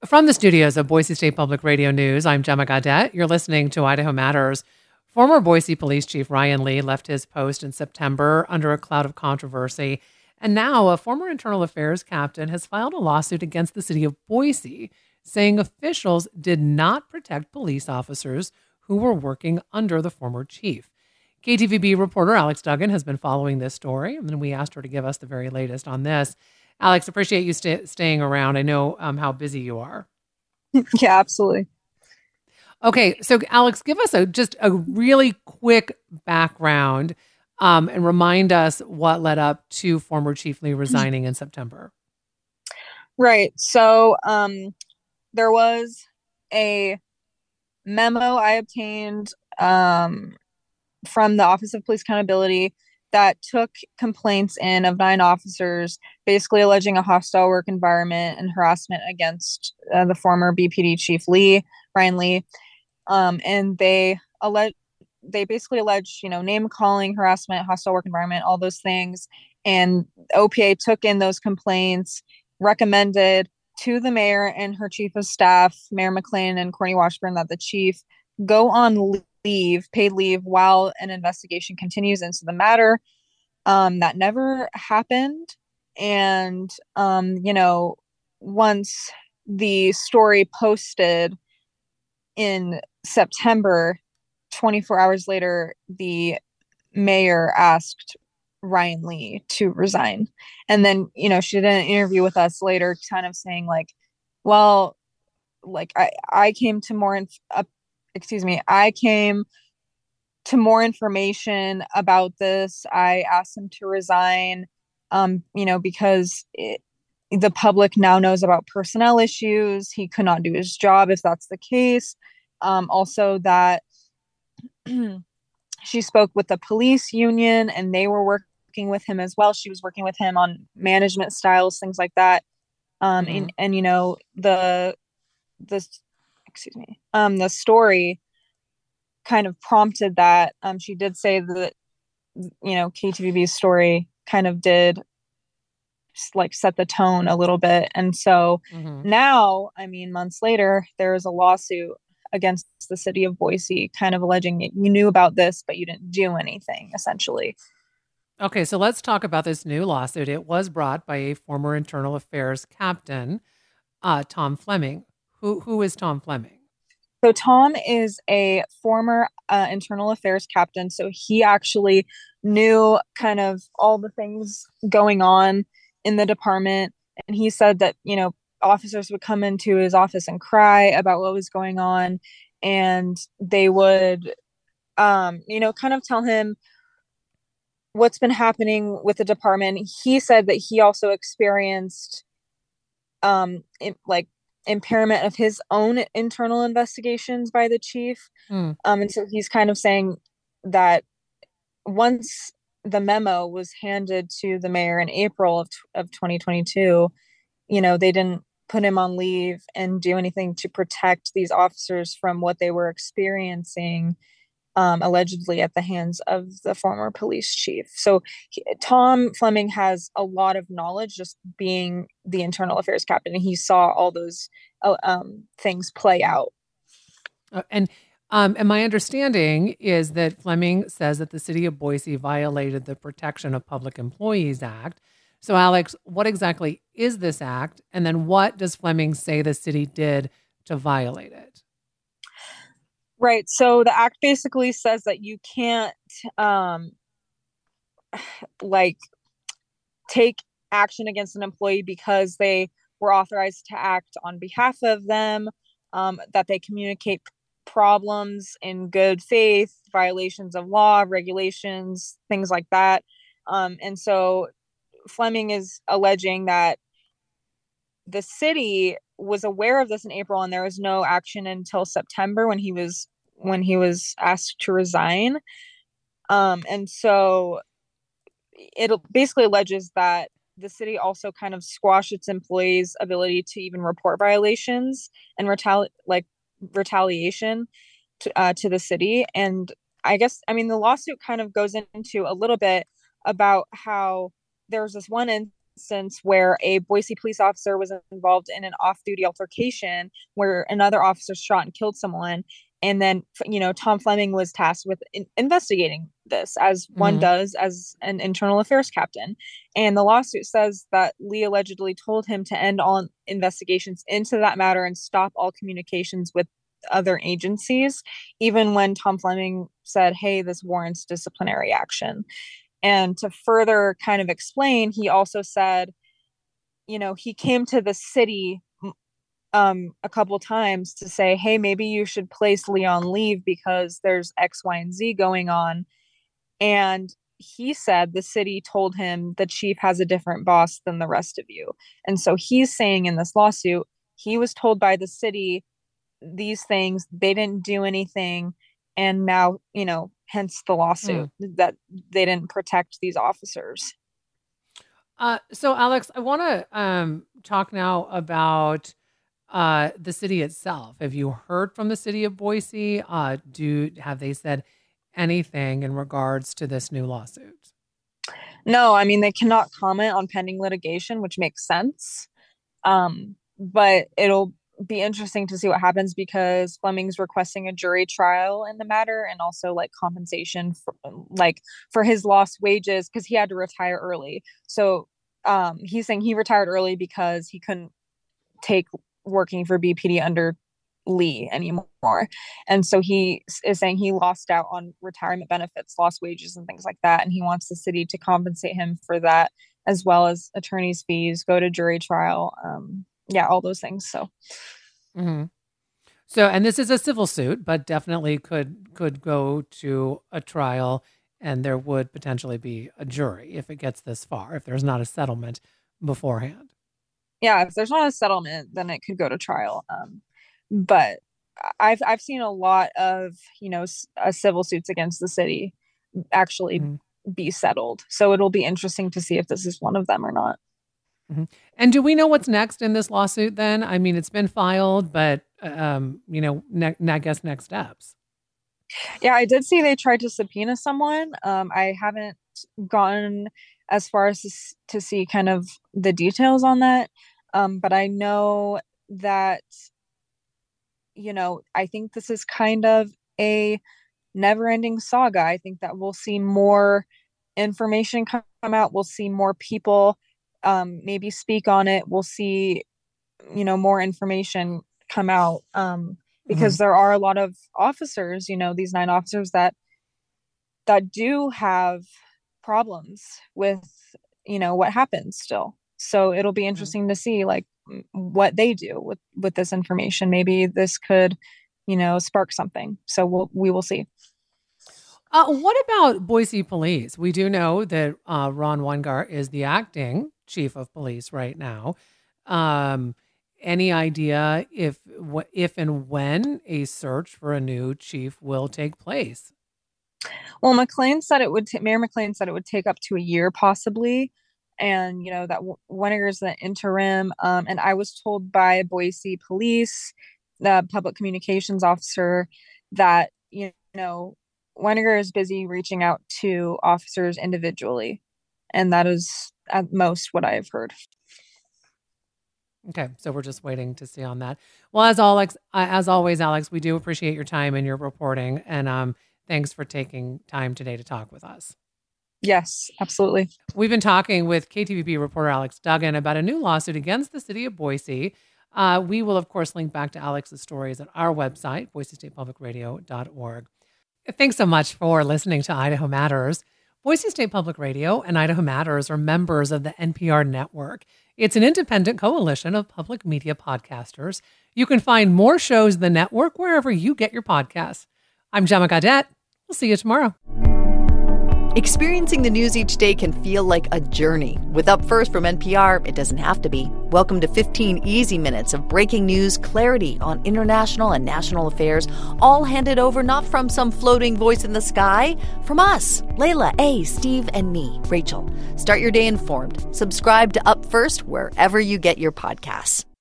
From the studios of Boise State Public Radio News, I'm Gemma Gaudette. You're listening to Idaho Matters. Former Boise Police Chief Ryan Lee left his post in September under a cloud of controversy. And now a former internal affairs captain has filed a lawsuit against the city of Boise, saying officials did not protect police officers who were working under the former chief. KTVB reporter Alex Duggan has been following this story, and we asked her to give us the very latest on this. Alex, appreciate you staying around. I know how busy you are. Yeah, absolutely. Okay, so Alex, give us just a really quick background and remind us what led up to former Chief Lee resigning in September. Right. So there was a memo I obtained from the Office of Police Accountability that took complaints in of 9 officers, basically alleging a hostile work environment and harassment against the former BPD Chief Ryan Lee. And they basically allege, name calling, harassment, hostile work environment, all those things. And OPA took in those complaints, recommended to the mayor and her chief of staff, Mayor McLean and Corny Washburn, that the chief go on paid leave, while an investigation continues into the matter. That never happened. And, once the story posted in September, 24 hours later, the mayor asked Ryan Lee to resign. And then, she did an interview with us later kind of saying I came to I came to more information about this. I asked him to resign, because the public now knows about personnel issues. He could not do his job if that's the case. Also that she spoke with the police union and they were working with him as well. She was working with him on management styles, things like that. And the story kind of prompted that. She did say that, KTVB's story kind of did set the tone a little bit. And so now, months later, there is a lawsuit against the city of Boise, kind of alleging you knew about this, but you didn't do anything, essentially. Okay, so let's talk about this new lawsuit. It was brought by a former internal affairs captain, Tom Fleming. Who is Tom Fleming? So Tom is a former internal affairs captain. So he actually knew kind of all the things going on in the department. And he said that, officers would come into his office and cry about what was going on. And they would, kind of tell him what's been happening with the department. He said that he also experienced impairment of his own internal investigations by the chief. And so he's kind of saying that once the memo was handed to the mayor in April of 2022, they didn't put him on leave and do anything to protect these officers from what they were experiencing, allegedly at the hands of the former police chief. So Tom Fleming has a lot of knowledge just being the internal affairs captain, and he saw all those things play out. And my understanding is that Fleming says that the city of Boise violated the Protection of Public Employees Act. So Alex, what exactly is this act? And then what does Fleming say the city did to violate it? Right. So the act basically says that you can't take action against an employee because they were authorized to act on behalf of them, that they communicate problems in good faith, violations of law, regulations, things like that. And so Fleming is alleging that the city was aware of this in April, and there was no action until September when he was asked to resign. And so it basically alleges that the city also kind of squashed its employees' ability to even report violations and retaliation to the city. And I guess, the lawsuit kind of goes into a little bit about how there was this one instance where a Boise police officer was involved in an off-duty altercation where another officer shot and killed someone. And then, Tom Fleming was tasked with investigating this, as one does as an internal affairs captain. And the lawsuit says that Lee allegedly told him to end all investigations into that matter and stop all communications with other agencies, even when Tom Fleming said, hey, this warrants disciplinary action. And to further kind of explain, he also said, he came to the city a couple times to say, hey, maybe you should place Lee on leave because there's X, Y, and Z going on. And he said the city told him the chief has a different boss than the rest of you. And so he's saying in this lawsuit, he was told by the city these things, they didn't do anything. And now, hence the lawsuit that they didn't protect these officers. So Alex, I want to talk now about the city itself. Have you heard from the city of Boise? Have they said anything in regards to this new lawsuit? No, I mean, they cannot comment on pending litigation, which makes sense. But it'll be interesting to see what happens because Fleming's requesting a jury trial in the matter and also like compensation for his lost wages because he had to retire early. So he's saying he retired early because he couldn't take working for BPD under Lee anymore. And so he is saying he lost out on retirement benefits, lost wages and things like that. And he wants the city to compensate him for that, as well as attorney's fees, go to jury trial. All those things. So, So, and this is a civil suit, but definitely could go to a trial, and there would potentially be a jury if it gets this far, if there's not a settlement beforehand. Yeah, if there's not a settlement, then it could go to trial. But I've seen a lot of civil suits against the city actually be settled. So it'll be interesting to see if this is one of them or not. And do we know what's next in this lawsuit then? I mean, it's been filed, but, I guess next steps. Yeah, I did see they tried to subpoena someone. I haven't gone as far as to see kind of the details on that. But I know that, I think this is kind of a never-ending saga. I think that we'll see more information come out. We'll see more people maybe speak on it. We'll see, more information come out because there are a lot of officers, these 9 officers that do have problems with, what happens still. So it'll be interesting to see like what they do with this information. Maybe this could, spark something. So we will see. What about Boise Police? We do know that Ron Weingart is the acting chief of police right now. Any idea if and when a search for a new chief will take place? Well, McLean said Mayor McLean said it would take up to a year possibly. And, that Weiniger is the interim. And I was told by Boise Police, the public communications officer, that, Weiniger is busy reaching out to officers individually. And that is at most what I have heard. Okay, so we're just waiting to see on that. Well, as always, Alex, we do appreciate your time and your reporting. And thanks for taking time today to talk with us. Yes, absolutely. We've been talking with KTVB reporter Alex Duggan about a new lawsuit against the city of Boise. We will, of course, link back to Alex's stories at our website, boisestatepublicradio.org. Thanks so much for listening to Idaho Matters. Boise State Public Radio and Idaho Matters are members of the NPR network. It's an independent coalition of public media podcasters. You can find more shows in the network wherever you get your podcasts. I'm Gemma Gaudette. We'll see you tomorrow. Experiencing the news each day can feel like a journey. With Up First from NPR, it doesn't have to be. Welcome to 15 easy minutes of breaking news, clarity on international and national affairs, all handed over not from some floating voice in the sky, from us, Layla, A, Steve, and me, Rachel. Start your day informed. Subscribe to Up First wherever you get your podcasts.